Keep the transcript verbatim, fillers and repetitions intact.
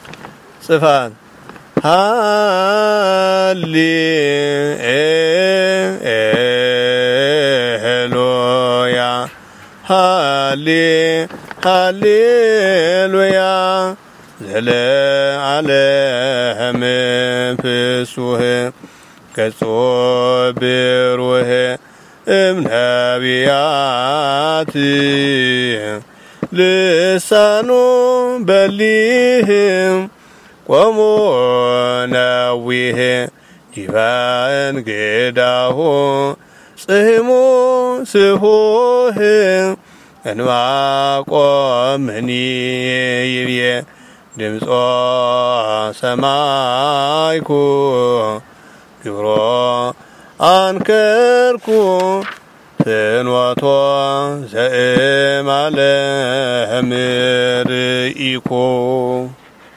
ጽፋን ሃሌሉያ ሃሌ ሃሌሉያ ዘለዓለም ፍሱህ ገጾ ብሩህ እምነቢያት ልሳኑ በሊህ ቆሞ ነዊህ ዲበ እንግዳሁ ጽሕሙ ስሑህ እንባቆምኒ ይብዬ ድምጾ ሰማይኩ ግብሮ አንከርኩ ፍኖቶ ዘእማለም ርኢኩ